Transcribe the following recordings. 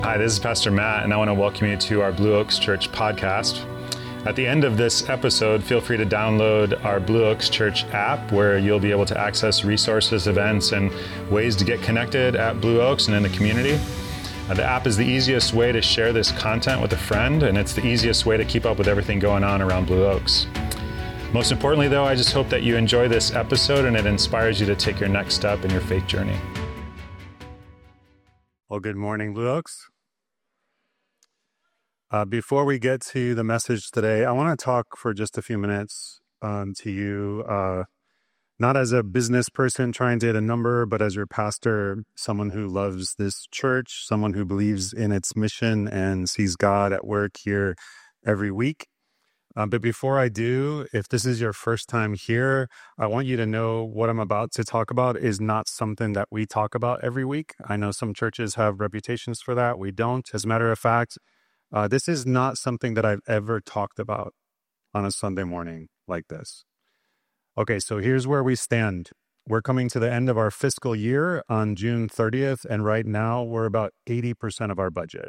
Hi, this is Pastor Matt, and I want to welcome you to our Blue Oaks Church podcast. At the end of this episode, feel free to download our Blue Oaks Church app, where you'll be able to access resources, events, and ways to get connected at Blue Oaks and in the community. The app is the easiest way to share this content with a friend, and it's the easiest way to keep up with everything going on around Blue Oaks. Most importantly, though, I just hope that you enjoy this episode and it inspires you to take your next step in your faith journey. Well, good morning, Blue Oaks. Before we get to the message today, I want to talk for just a few minutes to you, not as a business person trying to hit a number, but as your pastor, someone who loves this church, someone who believes in its mission and sees God at work here every week. But before I do, if this is your first time here, I want you to know what I'm about to talk about is not something that we talk about every week. I know some churches have reputations for that. We don't. As a matter of fact, this is not something that I've ever talked about on a Sunday morning like this. Okay, so here's where we stand. We're coming to the end of our fiscal year on June 30th, and right now we're about 80% of our budget.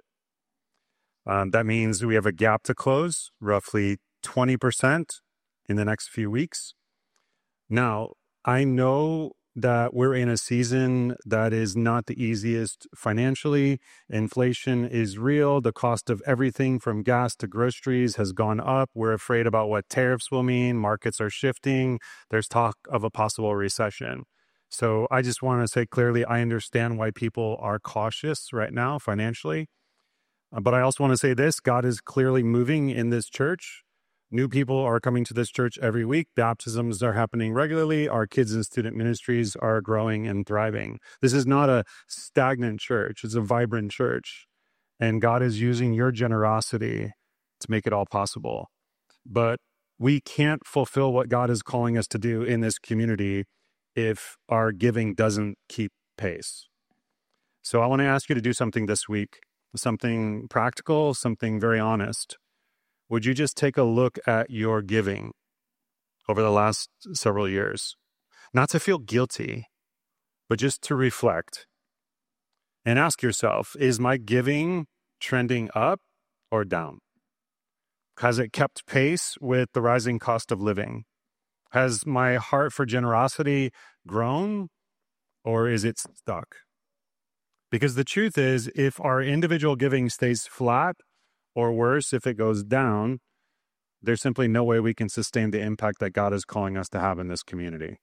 That means we have a gap to close, roughly 20% in the next few weeks. Now, I know that we're in a season that is not the easiest financially. Inflation is real. The cost of everything from gas to groceries has gone up. We're afraid about what tariffs will mean. Markets are shifting. There's talk of a possible recession. So I just want to say clearly, I understand why people are cautious right now financially. But I also want to say this: God is clearly moving in this church. New people are coming to this church every week. Baptisms are happening regularly. Our kids and student ministries are growing and thriving. This is not a stagnant church. It's a vibrant church. And God is using your generosity to make it all possible. But we can't fulfill what God is calling us to do in this community if our giving doesn't keep pace. So I want to ask you to do something this week, something practical, something very honest. Would you just take a look at your giving over the last several years? Not to feel guilty, but just to reflect and ask yourself, is my giving trending up or down? Has it kept pace with the rising cost of living? Has my heart for generosity grown, or is it stuck? Because the truth is, if our individual giving stays flat, or worse, if it goes down, there's simply no way we can sustain the impact that God is calling us to have in this community.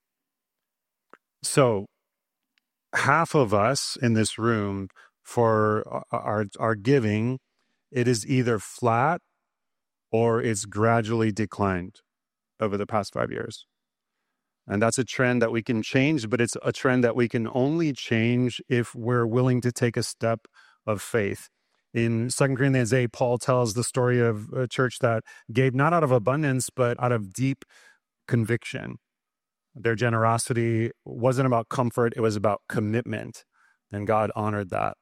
So, half of us in this room, for our giving, it is either flat or it's gradually declined over the past 5 years. And that's a trend that we can change, but it's a trend that we can only change if we're willing to take a step of faith. In 2 Corinthians 8, Paul tells the story of a church that gave not out of abundance, but out of deep conviction. Their generosity wasn't about comfort, it was about commitment, and God honored that.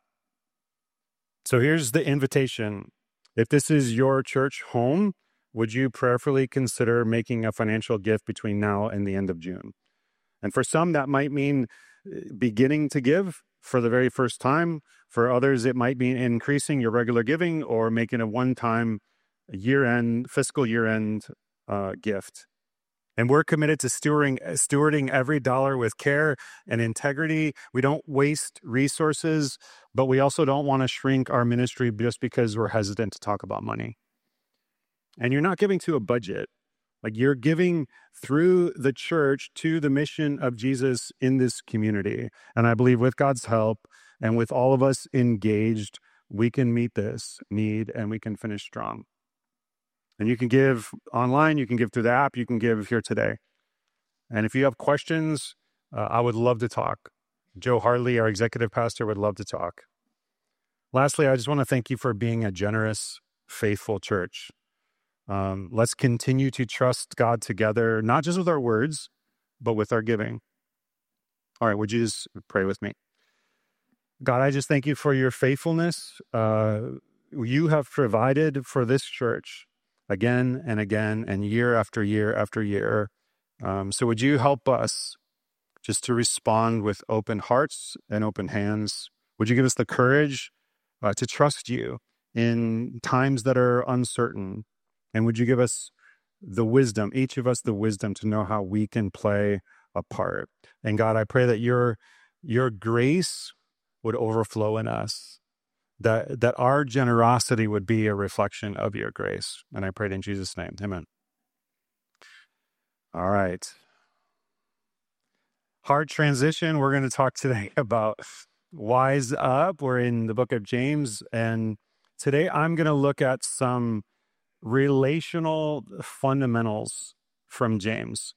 So here's the invitation. If this is your church home, would you prayerfully consider making a financial gift between now and the end of June? And for some, that might mean beginning to give for the very first time. For others, it might mean increasing your regular giving or making a one-time fiscal year-end gift. And we're committed to stewarding every dollar with care and integrity. We don't waste resources, but we also don't want to shrink our ministry just because we're hesitant to talk about money. And you're not giving to a budget. Like, you're giving through the church to the mission of Jesus in this community. And I believe with God's help and with all of us engaged, we can meet this need and we can finish strong. And you can give online, you can give through the app, you can give here today. And if you have questions, I would love to talk. Joe Hartley, our executive pastor, would love to talk. Lastly, I just want to thank you for being a generous, faithful church. Let's continue to trust God together, not just with our words, but with our giving. All right, would you just pray with me? God, I just thank you for your faithfulness. You have provided for this church again and again and year after year after year. So would you help us just to respond with open hearts and open hands? Would you give us the courage to trust you in times that are uncertain. And would you give us the wisdom, each of us the wisdom to know how we can play a part. And God, I pray that your grace would overflow in us, that our generosity would be a reflection of your grace. And I pray it in Jesus' name. Amen. All right. Hard transition. We're going to talk today about wise up. We're in the book of James, and today I'm going to look at some relational fundamentals from James.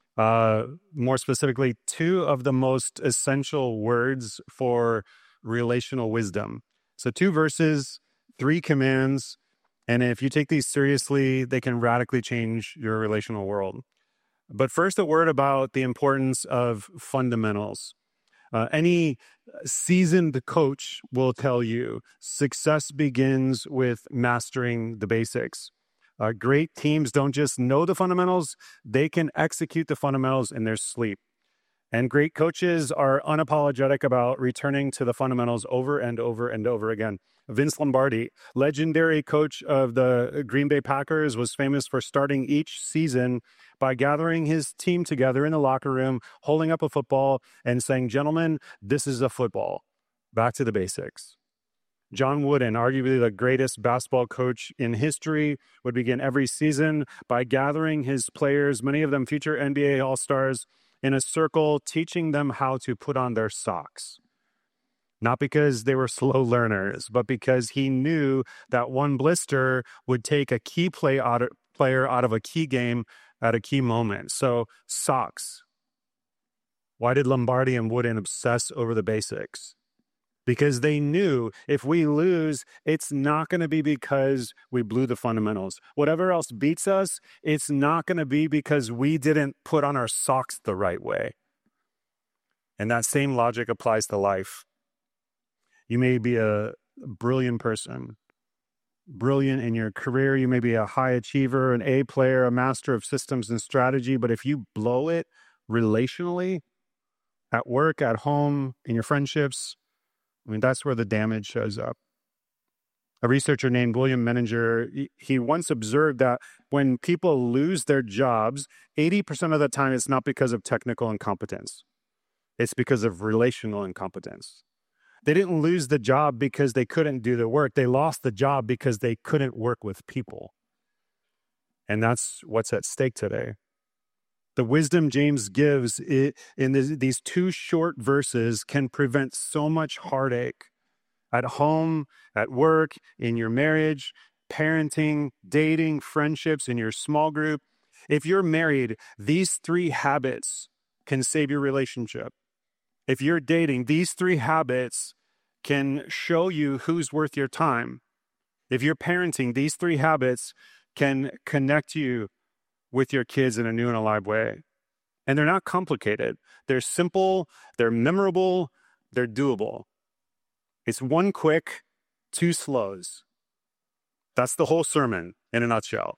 More specifically, two of the most essential words for relational wisdom. So 2 verses, 3 commands, and if you take these seriously, they can radically change your relational world. But first, a word about the importance of fundamentals. Any seasoned coach will tell you success begins with mastering the basics. Great teams don't just know the fundamentals, they can execute the fundamentals in their sleep. And great coaches are unapologetic about returning to the fundamentals over and over and over again. Vince Lombardi, legendary coach of the Green Bay Packers, was famous for starting each season by gathering his team together in the locker room, holding up a football and saying, "Gentlemen, this is a football. Back to the basics." John Wooden, arguably the greatest basketball coach in history, would begin every season by gathering his players, many of them future NBA All-Stars, in a circle, teaching them how to put on their socks. Not because they were slow learners, but because he knew that one blister would take a key player out of a key game at a key moment. So, socks. Why did Lombardi and Wooden obsess over the basics? Because they knew if we lose, it's not going to be because we blew the fundamentals. Whatever else beats us, it's not going to be because we didn't put on our socks the right way. And that same logic applies to life. You may be a brilliant person, brilliant in your career. You may be a high achiever, an A player, a master of systems and strategy. But if you blow it relationally, at work, at home, in your friendships, that's where the damage shows up. A researcher named William Menninger, he once observed that when people lose their jobs, 80% of the time it's not because of technical incompetence. It's because of relational incompetence. They didn't lose the job because they couldn't do the work. They lost the job because they couldn't work with people. And that's what's at stake today. The wisdom James gives in these 2 short verses can prevent so much heartache at home, at work, in your marriage, parenting, dating, friendships, in your small group. If you're married, these 3 habits can save your relationship. If you're dating, these 3 habits can show you who's worth your time. If you're parenting, these 3 habits can connect you with your kids in a new and alive way. And they're not complicated. They're simple, they're memorable, they're doable. It's 1 quick, 2 slows. That's the whole sermon in a nutshell.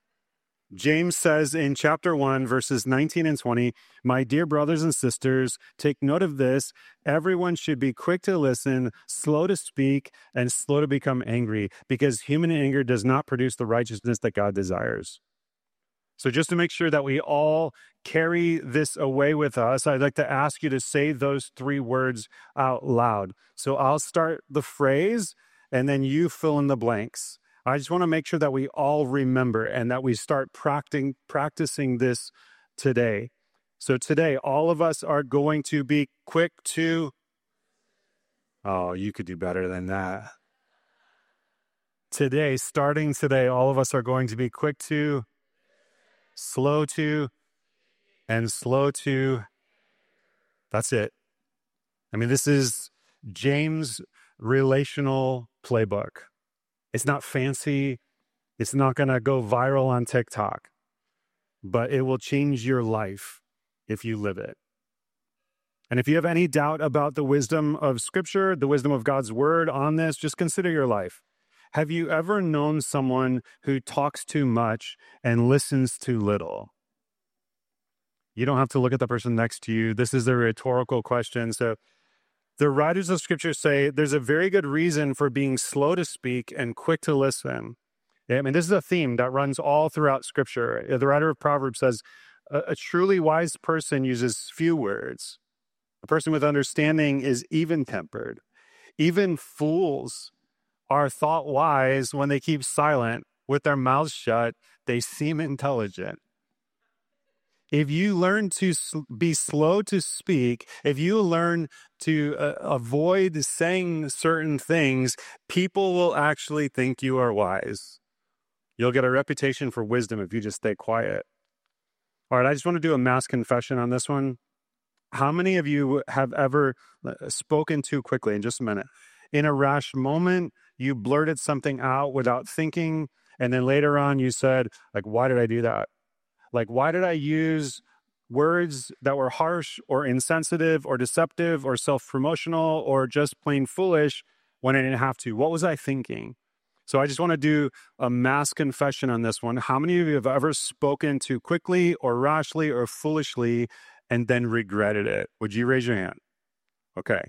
James says in chapter 1, verses 19 and 20, "My dear brothers and sisters, take note of this. Everyone should be quick to listen, slow to speak, and slow to become angry, because human anger does not produce the righteousness that God desires." So just to make sure that we all carry this away with us, I'd like to ask you to say those 3 words out loud. So I'll start the phrase, and then you fill in the blanks. I just want to make sure that we all remember and that we start practicing this today. So today, all of us are going to be quick to... Oh, you could do better than that. Today, starting today, all of us are going to be quick to... slow to, and slow to. That's it. This is James' relational playbook. It's not fancy. It's not going to go viral on TikTok, but it will change your life if you live it. And if you have any doubt about the wisdom of Scripture, the wisdom of God's Word on this, just consider your life. Have you ever known someone who talks too much and listens too little? You don't have to look at the person next to you. This is a rhetorical question. So The writers of Scripture say there's a very good reason for being slow to speak and quick to listen. I mean, this is a theme that runs all throughout Scripture. The writer of Proverbs says, a truly wise person uses few words. A person with understanding is even-tempered. Even fools are thought wise when they keep silent. With their mouths shut, they seem intelligent. If you learn to be slow to speak, if you learn to avoid saying certain things, people will actually think you are wise. You'll get a reputation for wisdom if you just stay quiet. All right, I just want to do a mass confession on this one. How many of you have ever spoken too quickly? In just a minute. In a rash moment, you blurted something out without thinking, and then later on you said, like, why did I do that? Like, why did I use words that were harsh or insensitive or deceptive or self-promotional or just plain foolish when I didn't have to? What was I thinking? So I just want to do a mass confession on this one. How many of you have ever spoken too quickly or rashly or foolishly and then regretted it? Would you raise your hand? Okay.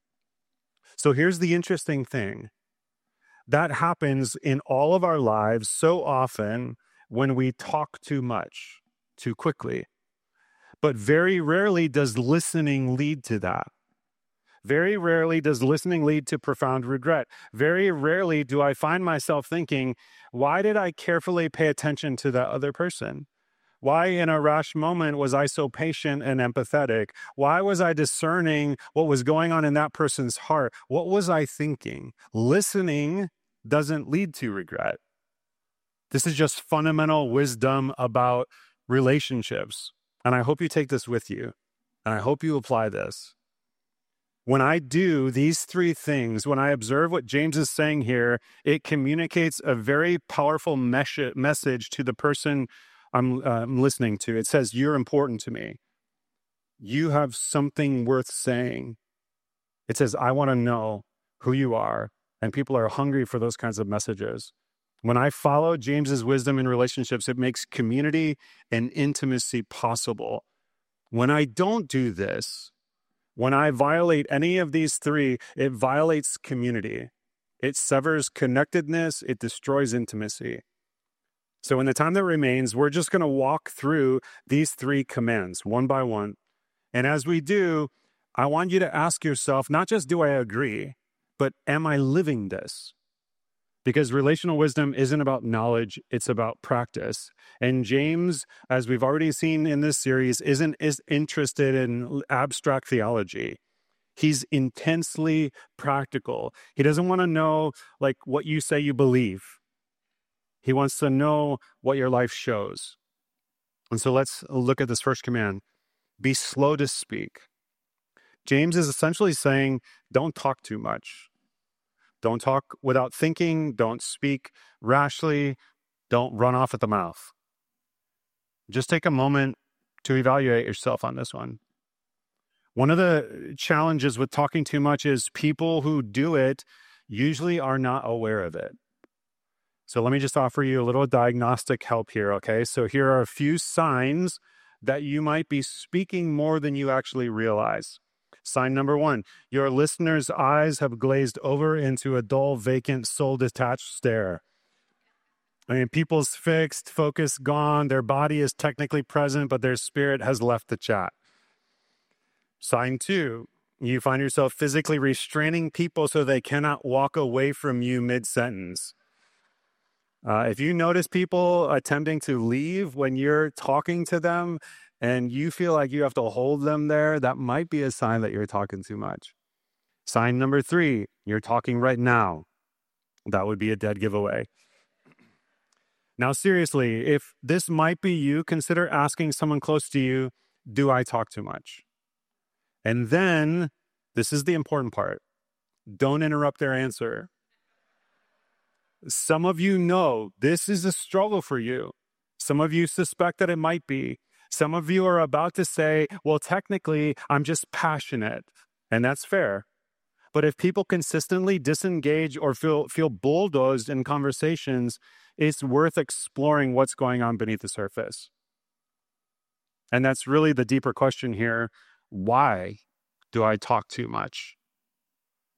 So here's the interesting thing. That happens in all of our lives so often when we talk too much, too quickly. But very rarely does listening lead to that. Very rarely does listening lead to profound regret. Very rarely do I find myself thinking, why did I carefully pay attention to that other person? Why in a rash moment was I so patient and empathetic? Why was I discerning what was going on in that person's heart? What was I thinking? Listening doesn't lead to regret. This is just fundamental wisdom about relationships. And I hope you take this with you. And I hope you apply this. When I do these three things, when I observe what James is saying here, it communicates a very powerful message to the person I'm listening to. It says, you're important to me. You have something worth saying. It says, I want to know who you are. And people are hungry for those kinds of messages. When I follow James's wisdom in relationships, it makes community and intimacy possible. When I don't do this, when I violate any of these three, it violates community. It severs connectedness. It destroys intimacy. So in the time that remains, we're just going to walk through these three commands one by one. And as we do, I want you to ask yourself, not just do I agree, but am I living this? Because relational wisdom isn't about knowledge, it's about practice. And James, as we've already seen in this series, is interested in abstract theology. He's intensely practical. He doesn't want to know like what you say you believe. He wants to know what your life shows. And so let's look at this first command. Be slow to speak. James is essentially saying, don't talk too much. Don't talk without thinking. Don't speak rashly. Don't run off at the mouth. Just take a moment to evaluate yourself on this one. One of the challenges with talking too much is people who do it usually are not aware of it. So let me just offer you a little diagnostic help here, okay? So here are a few signs that you might be speaking more than you actually realize. Sign number one, your listener's eyes have glazed over into a dull, vacant, soul-detached stare. I mean, people's fixed, focus gone, their body is technically present, but their spirit has left the chat. Sign two, you find yourself physically restraining people so they cannot walk away from you mid-sentence. If you notice people attempting to leave when you're talking to them and you feel like you have to hold them there, that might be a sign that you're talking too much. Sign number three, you're talking right now. That would be a dead giveaway. Now, seriously, if this might be you, consider asking someone close to you, do I talk too much? And then, this is the important part, don't interrupt their answer. Some of you know this is a struggle for you. Some of you suspect that it might be. Some of you are about to say, well, technically, I'm just passionate. And that's fair. But if people consistently disengage or feel bulldozed in conversations, it's worth exploring what's going on beneath the surface. And that's really the deeper question here. Why do I talk too much?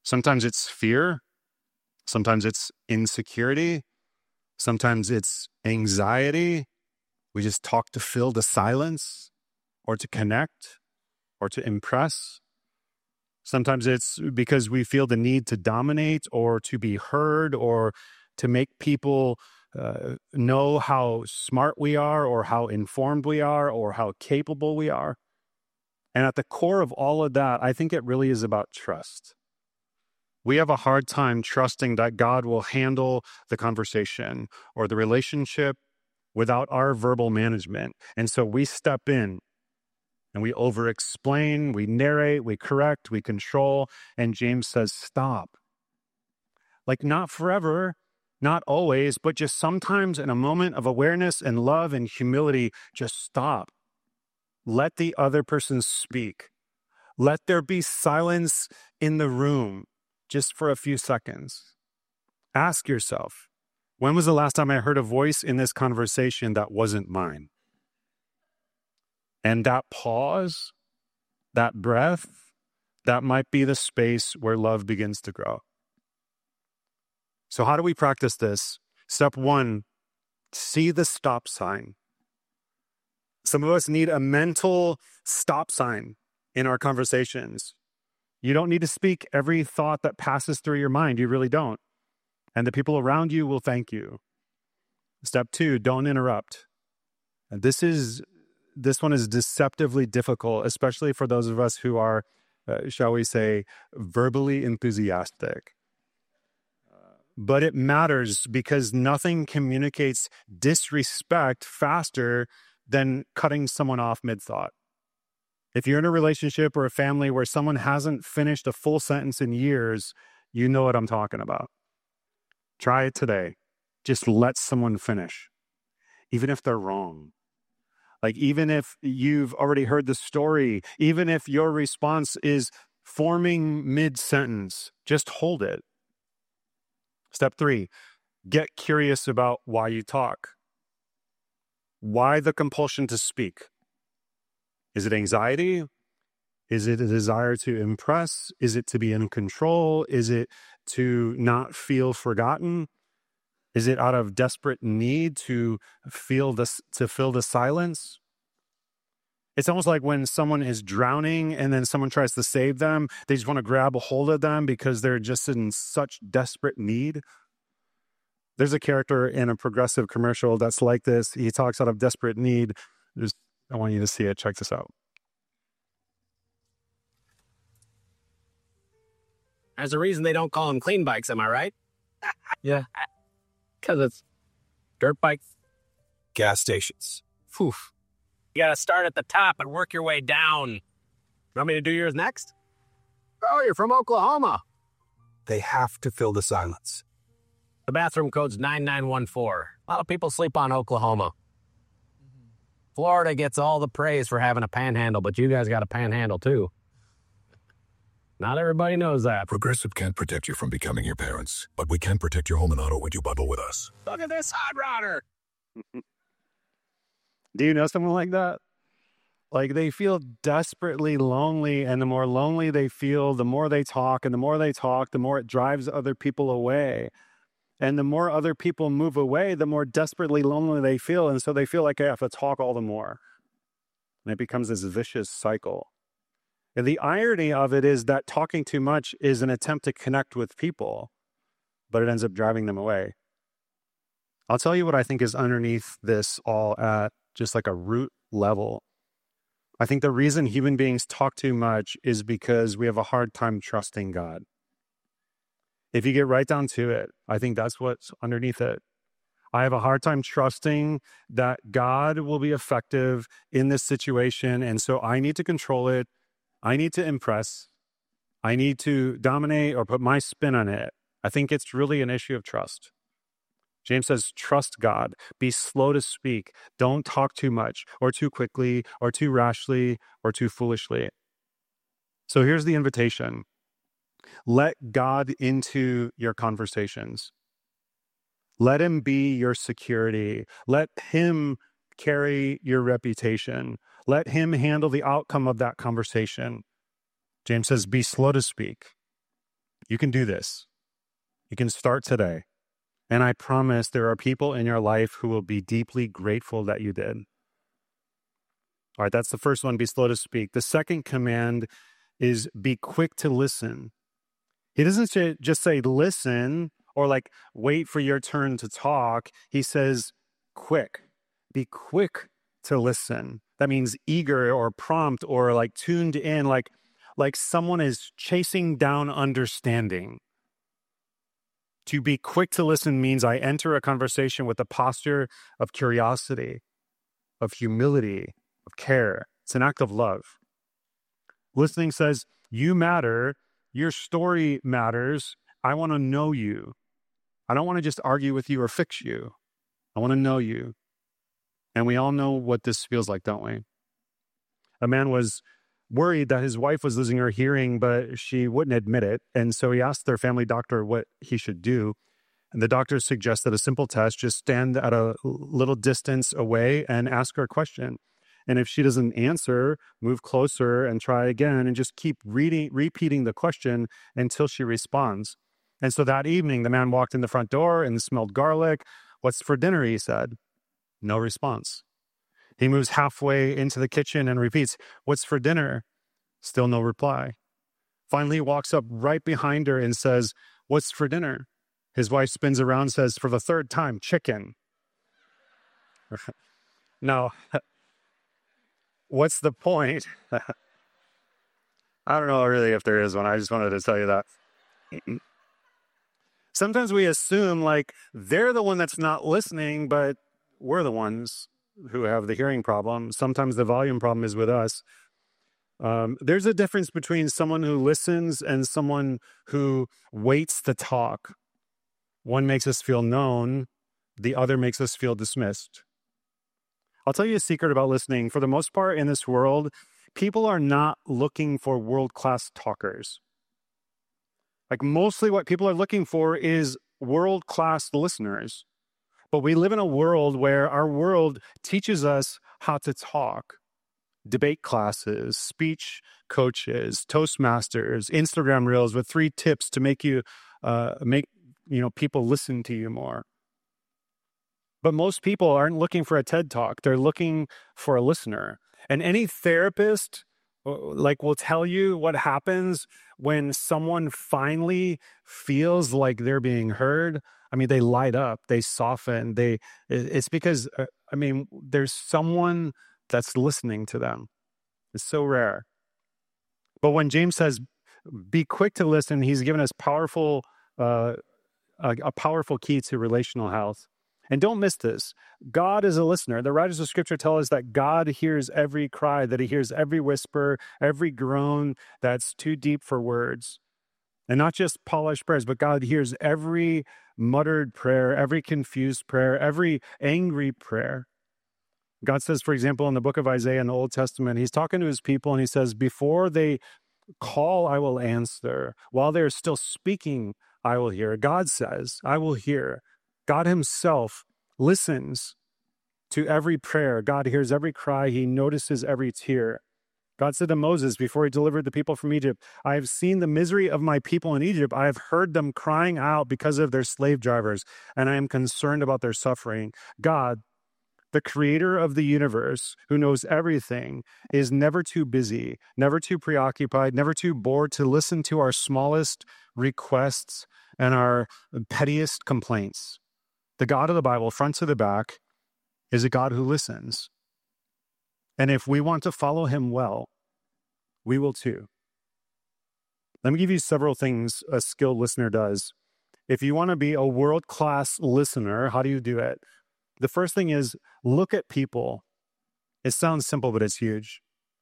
Sometimes it's fear. Sometimes it's insecurity. Sometimes it's anxiety. We just talk to fill the silence or to connect or to impress. Sometimes it's because we feel the need to dominate or to be heard or to make people know how smart we are or how informed we are or how capable we are. And at the core of all of that, I think it really is about trust. We have a hard time trusting that God will handle the conversation or the relationship without our verbal management. And so we step in and we over-explain, we narrate, we correct, we control. And James says, stop. Like not forever, not always, but just sometimes in a moment of awareness and love and humility, just stop. Let the other person speak. Let there be silence in the room just for a few seconds. Ask yourself, when was the last time I heard a voice in this conversation that wasn't mine? And that pause, that breath, that might be the space where love begins to grow. So how do we practice this? Step one, see the stop sign. Some of us need a mental stop sign in our conversations. You don't need to speak every thought that passes through your mind. You really don't. And the people around you will thank you. Step two, don't interrupt. And this one is deceptively difficult, especially for those of us who are, shall we say, verbally enthusiastic. But it matters because nothing communicates disrespect faster than cutting someone off mid-thought. If you're in a relationship or a family where someone hasn't finished a full sentence in years, you know what I'm talking about. Try it today. Just let someone finish, even if they're wrong. Like, even if you've already heard the story, even if your response is forming mid-sentence, just hold it. Step three, get curious about why you talk. Why the compulsion to speak? Is it anxiety? Is it a desire to impress? Is it to be in control? Is it to not feel forgotten? Is it out of desperate need to fill the silence? It's almost like when someone is drowning and then someone tries to save them, they just want to grab a hold of them because they're just in such desperate need. There's a character in a Progressive commercial that's like this. He talks out of desperate need. I want you to see it. Check this out. There's a reason they don't call them clean bikes, am I right? Yeah. Because it's dirt bikes. Gas stations. Phew. You got to start at the top and work your way down. Want me to do yours next? Oh, you're from Oklahoma. They have to fill the silence. The bathroom code's 9914. A lot of people sleep on Oklahoma. Florida gets all the praise for having a panhandle, but you guys got a panhandle too. Not everybody knows that. Progressive can't protect you from becoming your parents, but we can protect your home and auto when you bundle with us. Look at this hot rodder. Do you know someone like that? Like, they feel desperately lonely, and the more lonely they feel, the more they talk, and the more they talk, the more it drives other people away. And the more other people move away, the more desperately lonely they feel, and so they feel like they have to talk all the more. And it becomes this vicious cycle. And the irony of it is that talking too much is an attempt to connect with people, but it ends up driving them away. I'll tell you what I think is underneath this all at just like a root level. I think the reason human beings talk too much is because we have a hard time trusting God. If you get right down to it, I think that's what's underneath it. I have a hard time trusting that God will be effective in this situation, and so I need to control it. I need to impress. I need to dominate or put my spin on it. I think it's really an issue of trust. James says, trust God. Be slow to speak. Don't talk too much or too quickly or too rashly or too foolishly. So here's the invitation. Let God into your conversations. Let him be your security. Let him carry your reputation. Let him handle the outcome of that conversation. James says, be slow to speak. You can do this. You can start today. And I promise there are people in your life who will be deeply grateful that you did. All right, that's the first one, be slow to speak. The second command is be quick to listen. He doesn't just say listen or like wait for your turn to talk. He says quick. Be quick to listen. That means eager or prompt or like tuned in, like someone is chasing down understanding. To be quick to listen means I enter a conversation with a posture of curiosity, of humility, of care. It's an act of love. Listening says, you matter, your story matters, I want to know you. I don't want to just argue with you or fix you. I want to know you. And we all know what this feels like, don't we? A man was worried that his wife was losing her hearing, but she wouldn't admit it. And so he asked their family doctor what he should do. And the doctor suggested a simple test, just stand at a little distance away and ask her a question. And if she doesn't answer, move closer and try again and just keep repeating the question until she responds. And so that evening, the man walked in the front door and smelled garlic. What's for dinner, he said. No response. He moves halfway into the kitchen and repeats, what's for dinner? Still no reply. Finally, he walks up right behind her and says, what's for dinner? His wife spins around and says, for the third time, chicken. Now, what's the point? I don't know really if there is one. I just wanted to tell you that. Sometimes we assume like they're the one that's not listening, but we're the ones who have the hearing problem. Sometimes the volume problem is with us. There's a difference between someone who listens and someone who waits to talk. One makes us feel known. The other makes us feel dismissed. I'll tell you a secret about listening. For the most part in this world, people are not looking for world-class talkers. Like mostly what people are looking for is world-class listeners. But we live in a world where our world teaches us how to talk. Debate classes, speech coaches, Toastmasters, Instagram reels with 3 tips to make people listen to you more. But most people aren't looking for a TED Talk. They're looking for a listener. And any therapist will tell you what happens when someone finally feels like they're being heard. I mean, they light up, they soften, it's because, there's someone that's listening to them. It's so rare. But when James says, be quick to listen, he's given us a powerful key to relational health. And don't miss this. God is a listener. The writers of Scripture tell us that God hears every cry, that he hears every whisper, every groan that's too deep for words. And not just polished prayers, but God hears every muttered prayer, every confused prayer, every angry prayer. God says, for example, in the book of Isaiah in the Old Testament, he's talking to his people and he says, before they call, I will answer. While they're still speaking, I will hear. God says, I will hear. God himself listens to every prayer. God hears every cry. He notices every tear. God said to Moses before he delivered the people from Egypt, I have seen the misery of my people in Egypt. I have heard them crying out because of their slave drivers, and I am concerned about their suffering. God, the creator of the universe, who knows everything, is never too busy, never too preoccupied, never too bored to listen to our smallest requests and our pettiest complaints. The God of the Bible, front to the back, is a God who listens. And if we want to follow him well, we will too. Let me give you several things a skilled listener does. If you want to be a world-class listener, how do you do it? The first thing is look at people. It sounds simple, but it's huge.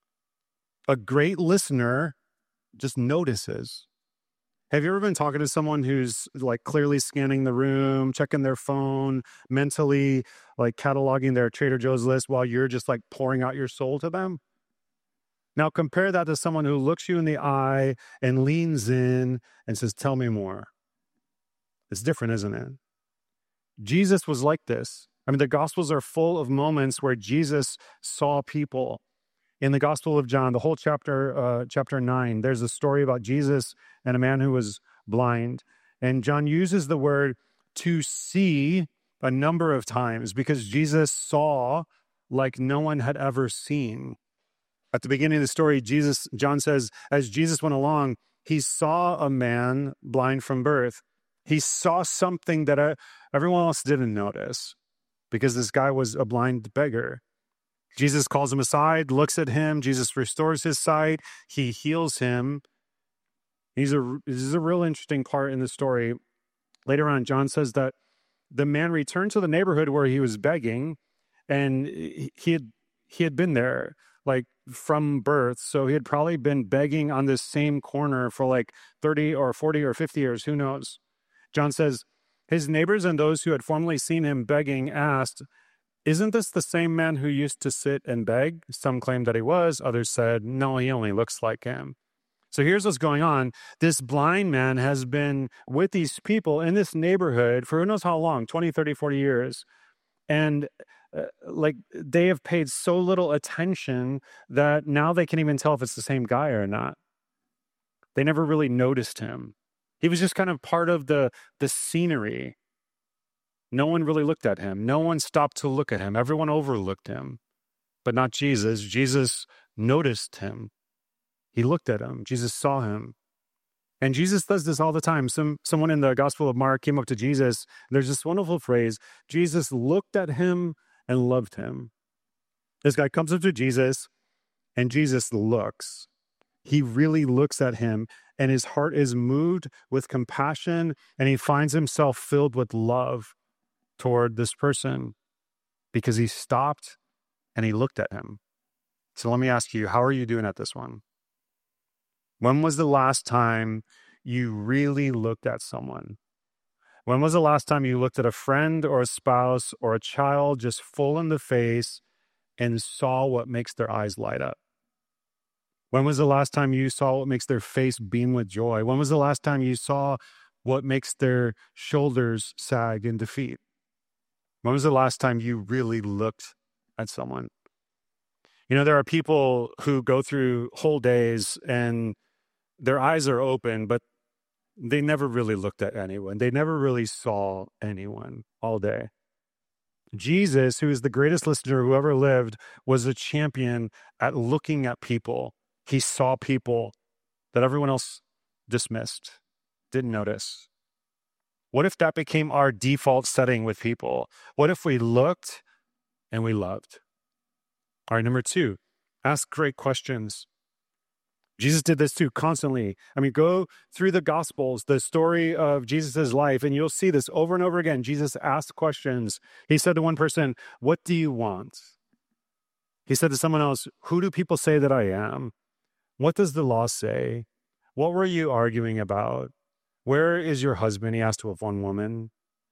A great listener just notices. Have you ever been talking to someone who's like clearly scanning the room, checking their phone, mentally like cataloging their Trader Joe's list while you're just like pouring out your soul to them? Now compare that to someone who looks you in the eye and leans in and says, tell me more. It's different, isn't it? Jesus was like this. The Gospels are full of moments where Jesus saw people. In the Gospel of John, the whole chapter 9, there's a story about Jesus and a man who was blind. And John uses the word to see a number of times because Jesus saw like no one had ever seen. At the beginning of the story, John says, as Jesus went along, he saw a man blind from birth. He saw something that everyone else didn't notice because this guy was a blind beggar. Jesus calls him aside, looks at him. Jesus restores his sight. He heals him. This is a real interesting part in the story. Later on, John says that the man returned to the neighborhood where he was begging, and he had been there like from birth. So he had probably been begging on this same corner for like 30 or 40 or 50 years. Who knows? John says, his neighbors and those who had formerly seen him begging asked, "Isn't this the same man who used to sit and beg?" Some claimed that he was. Others said, "No, he only looks like him." So here's what's going on. This blind man has been with these people in this neighborhood for who knows how long, 20, 30, 40 years. And they have paid so little attention that now they can't even tell if it's the same guy or not. They never really noticed him. He was just kind of part of the scenery. No one really looked at him. No one stopped to look at him. Everyone overlooked him, but not Jesus. Jesus noticed him. He looked at him. Jesus saw him. And Jesus does this all the time. Someone in the Gospel of Mark came up to Jesus. There's this wonderful phrase, Jesus looked at him and loved him. This guy comes up to Jesus, and Jesus looks. He really looks at him, and his heart is moved with compassion, and he finds himself filled with love toward this person because he stopped and he looked at him. So let me ask you, how are you doing at this one? When was the last time you really looked at someone? When was the last time you looked at a friend or a spouse or a child just full in the face and saw what makes their eyes light up? When was the last time you saw what makes their face beam with joy? When was the last time you saw what makes their shoulders sag in defeat? When was the last time you really looked at someone? You know, there are people who go through whole days and their eyes are open, but they never really looked at anyone. They never really saw anyone all day. Jesus, who is the greatest listener who ever lived, was a champion at looking at people. He saw people that everyone else dismissed, didn't notice. What if that became our default setting with people? What if we looked and we loved? All right, number 2, ask great questions. Jesus did this too constantly. I mean, go through the Gospels, the story of Jesus' life, and you'll see this over and over again. Jesus asked questions. He said to one person, "What do you want?" He said to someone else, "Who do people say that I am? What does the law say? What were you arguing about? Where is your husband?" He asked of one woman.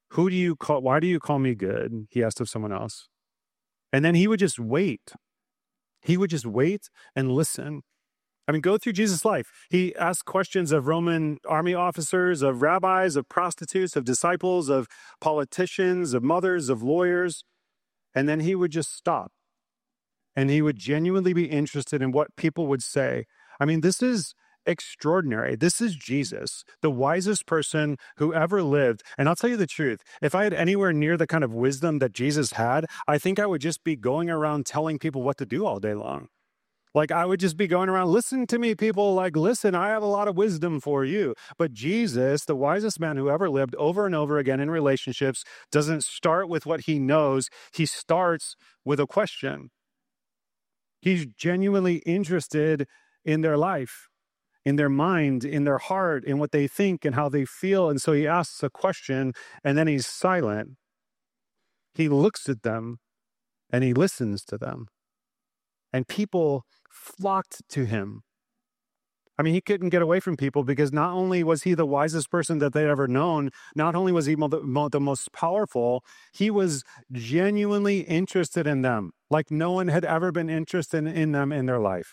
Why do you call me good?" He asked of someone else. And then he would just wait. He would just wait and listen. I mean, go through Jesus' life. He asked questions of Roman army officers, of rabbis, of prostitutes, of disciples, of politicians, of mothers, of lawyers. And then he would just stop. And he would genuinely be interested in what people would say. I mean, this is extraordinary. This is Jesus, the wisest person who ever lived. And I'll tell you the truth, if I had anywhere near the kind of wisdom that Jesus had, I think I would just be going around telling people what to do all day long. Like, I would just be going around, listen to me, people, like, listen, I have a lot of wisdom for you. But Jesus, the wisest man who ever lived, over and over again in relationships, doesn't start with what he knows. He starts with a question. He's genuinely interested in their life, in their mind, in their heart, in what they think and how they feel. And so he asks a question, and then he's silent. He looks at them, and he listens to them. And people flocked to him. I mean, he couldn't get away from people because not only was he the wisest person that they'd ever known, not only was he the most powerful, he was genuinely interested in them, like no one had ever been interested in them in their life.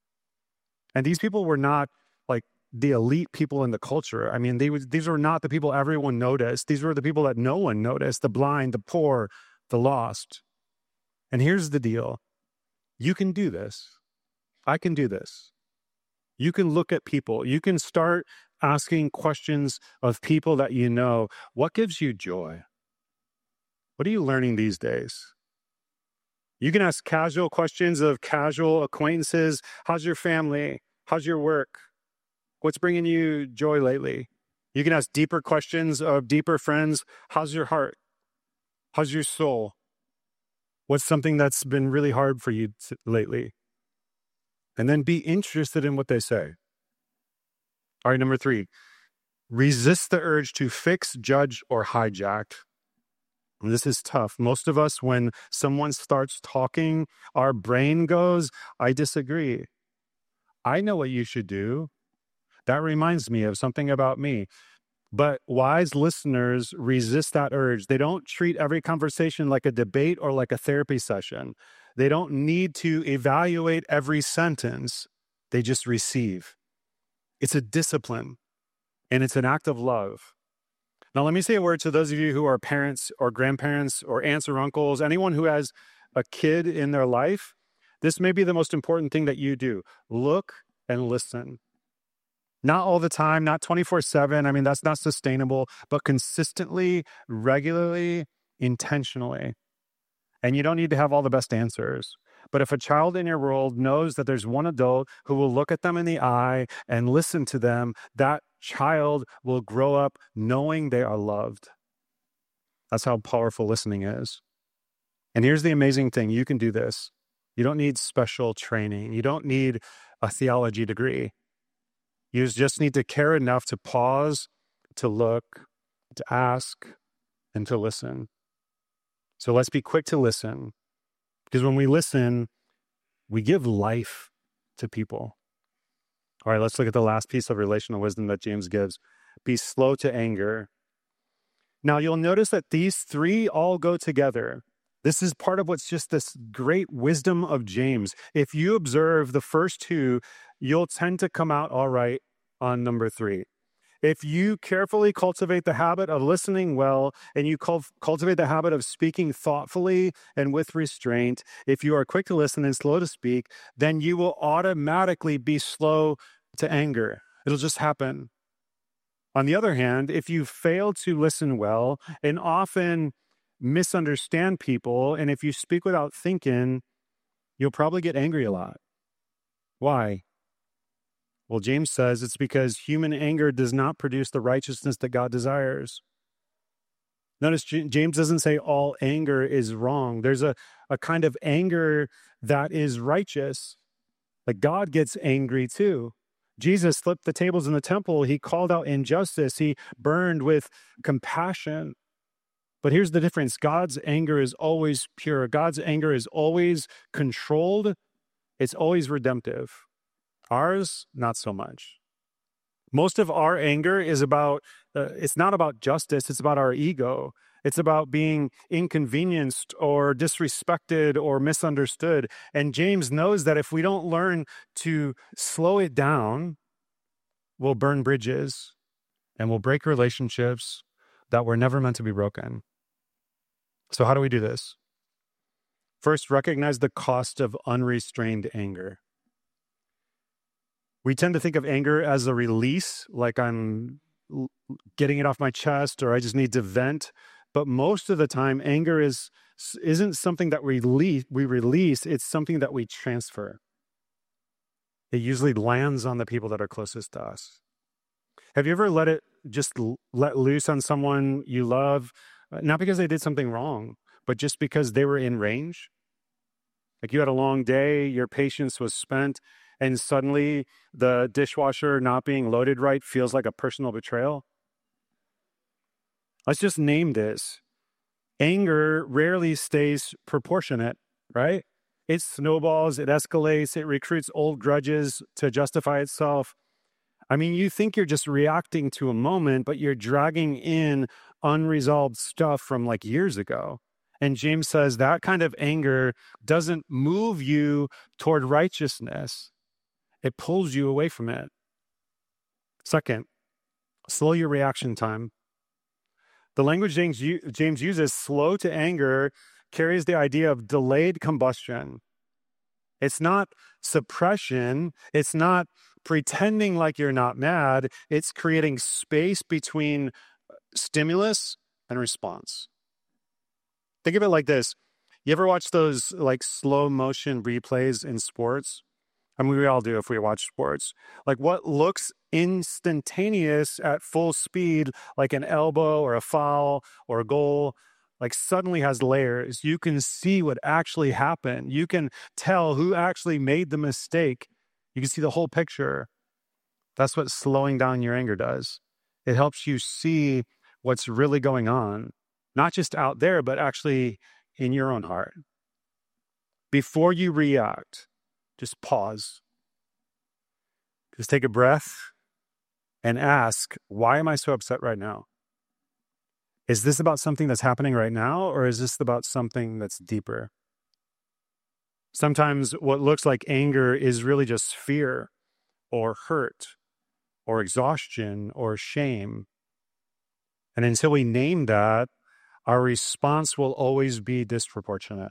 And these people were not like the elite people in the culture. I mean, these were not the people everyone noticed. These were the people that no one noticed, the blind, the poor, the lost. And here's the deal. You can do this. I can do this. You can look at people. You can start asking questions of people that you know. What gives you joy? What are you learning these days? You can ask casual questions of casual acquaintances. How's your family? How's your work? What's bringing you joy lately? You can ask deeper questions of deeper friends. How's your heart? How's your soul? What's something that's been really hard for you lately? And then be interested in what they say. All right, number 3, resist the urge to fix, judge, or hijack. And this is tough. Most of us, when someone starts talking, our brain goes, I disagree. I know what you should do. That reminds me of something about me. But wise listeners resist that urge. They don't treat every conversation like a debate or like a therapy session. They don't need to evaluate every sentence. They just receive. It's a discipline, and it's an act of love. Now, let me say a word to those of you who are parents or grandparents or aunts or uncles, anyone who has a kid in their life. This may be the most important thing that you do. Look and listen. Not all the time, not 24/7. I mean, that's not sustainable, but consistently, regularly, intentionally. And you don't need to have all the best answers. But if a child in your world knows that there's one adult who will look at them in the eye and listen to them, that child will grow up knowing they are loved. That's how powerful listening is. And here's the amazing thing. You can do this. You don't need special training. You don't need a theology degree. You just need to care enough to pause, to look, to ask, and to listen. So let's be quick to listen. Because when we listen, we give life to people. All right, let's look at the last piece of relational wisdom that James gives. Be slow to anger. Now, you'll notice that these 3 all go together. This is part of what's just this great wisdom of James. If you observe the first 2, you'll tend to come out all right on number 3. If you carefully cultivate the habit of listening well, and you cultivate the habit of speaking thoughtfully and with restraint, if you are quick to listen and slow to speak, then you will automatically be slow to anger. It'll just happen. On the other hand, if you fail to listen well and often misunderstand people, and if you speak without thinking, you'll probably get angry a lot. Why? Well, James says it's because human anger does not produce the righteousness that God desires. Notice James doesn't say all anger is wrong. There's a kind of anger that is righteous. Like God gets angry too. Jesus flipped the tables in the temple. He called out injustice. He burned with compassion. But here's the difference. God's anger is always pure. God's anger is always controlled. It's always redemptive. Ours, not so much. Most of our anger is about, it's not about justice, it's about our ego. It's about being inconvenienced or disrespected or misunderstood. And James knows that if we don't learn to slow it down, we'll burn bridges and we'll break relationships that were never meant to be broken. So how do we do this? First, recognize the cost of unrestrained anger. We tend to think of anger as a release, like I'm getting it off my chest or I just need to vent. But most of the time, anger isn't something that we release, it's something that we transfer. It usually lands on the people that are closest to us. Have you ever let loose on someone you love, not because they did something wrong, but just because they were in range? Like you had a long day, your patience was spent, and suddenly the dishwasher not being loaded right feels like a personal betrayal? Let's just name this. Anger rarely stays proportionate, right? It snowballs, it escalates, it recruits old grudges to justify itself. I mean, you think you're just reacting to a moment, but you're dragging in unresolved stuff from like years ago. And James says that kind of anger doesn't move you toward righteousness. It pulls you away from it. Second, slow your reaction time. The language James uses, slow to anger, carries the idea of delayed combustion. It's not suppression. It's not pretending like you're not mad, it's creating space between stimulus and response. Think of it like this. You ever watch those like slow motion replays in sports? I mean, we all do if we watch sports. Like what looks instantaneous at full speed, like an elbow or a foul or a goal, like suddenly has layers. You can see what actually happened. You can tell who actually made the mistake. You can see the whole picture. That's what slowing down your anger does. It helps you see what's really going on, not just out there, but actually in your own heart. Before you react, just pause. Just take a breath and ask, why am I so upset right now? Is this about something that's happening right now, or is this about something that's deeper? Sometimes what looks like anger is really just fear or hurt or exhaustion or shame. And until we name that, our response will always be disproportionate.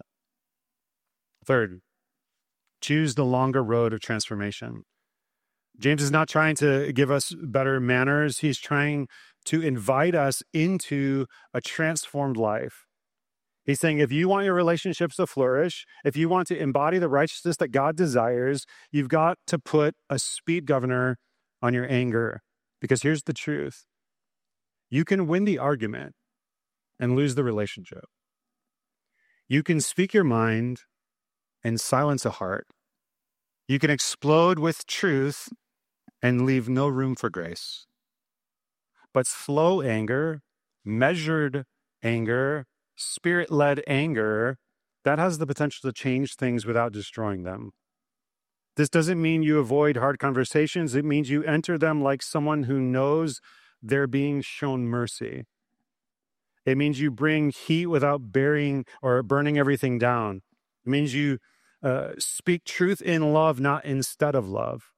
Third, choose the longer road of transformation. James is not trying to give us better manners. He's trying to invite us into a transformed life. He's saying, if you want your relationships to flourish, if you want to embody the righteousness that God desires, you've got to put a speed governor on your anger. Because here's the truth. You can win the argument and lose the relationship. You can speak your mind and silence a heart. You can explode with truth and leave no room for grace. But slow anger, measured anger, Spirit-led anger, that has the potential to change things without destroying them. This doesn't mean you avoid hard conversations. It means you enter them like someone who knows they're being shown mercy. It means you bring heat without burying or burning everything down. It means you speak truth in love, not instead of love.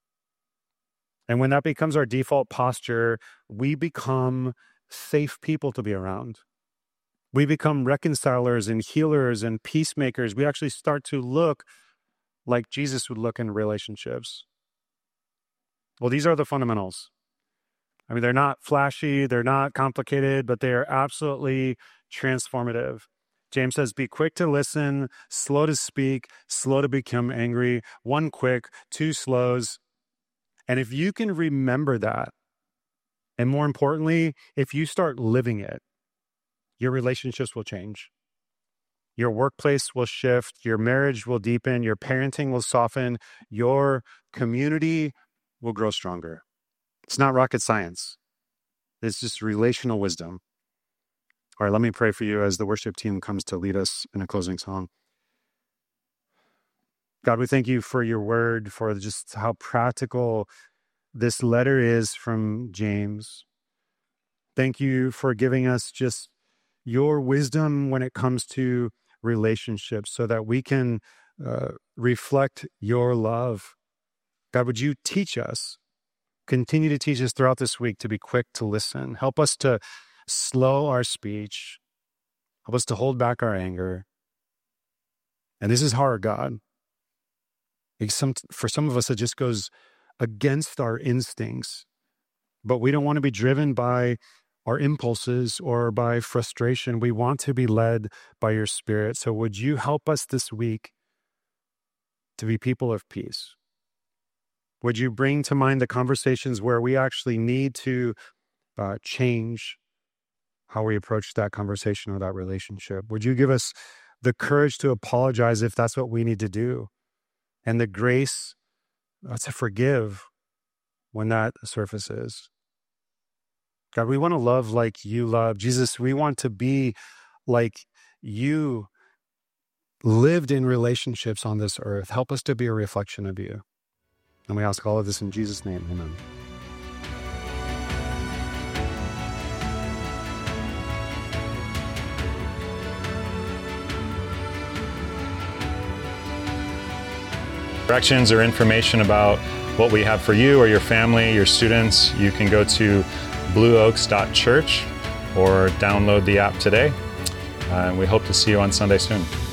And when that becomes our default posture, we become safe people to be around. We become reconcilers and healers and peacemakers. We actually start to look like Jesus would look in relationships. Well, these are the fundamentals. I mean, they're not flashy, they're not complicated, but they are absolutely transformative. James says, be quick to listen, slow to speak, slow to become angry, one quick, two slows. And if you can remember that, and more importantly, if you start living it, your relationships will change. Your workplace will shift, your marriage will deepen, your parenting will soften, your community will grow stronger. It's not rocket science. It's just relational wisdom. All right, let me pray for you as the worship team comes to lead us in a closing song. God, we thank you for your word, for just how practical this letter is from James. Thank you for giving us just your wisdom when it comes to relationships so that we can reflect your love. God, would you teach us, continue to teach us throughout this week to be quick to listen. Help us to slow our speech. Help us to hold back our anger. And this is hard, God. For some of us, it just goes against our instincts. But we don't want to be driven by our impulses or by frustration. We want to be led by your Spirit. So would you help us this week to be people of peace? Would you bring to mind the conversations where we actually need to change how we approach that conversation or that relationship? Would you give us the courage to apologize if that's what we need to do, and the grace to forgive when that surfaces? God, we want to love like you love. Jesus, we want to be like you lived in relationships on this earth. Help us to be a reflection of you. And we ask all of this in Jesus' name. Amen. Directions or information about what we have for you or your family, your students, you can go to blueoaks.church or download the app today. And we hope to see you on Sunday soon.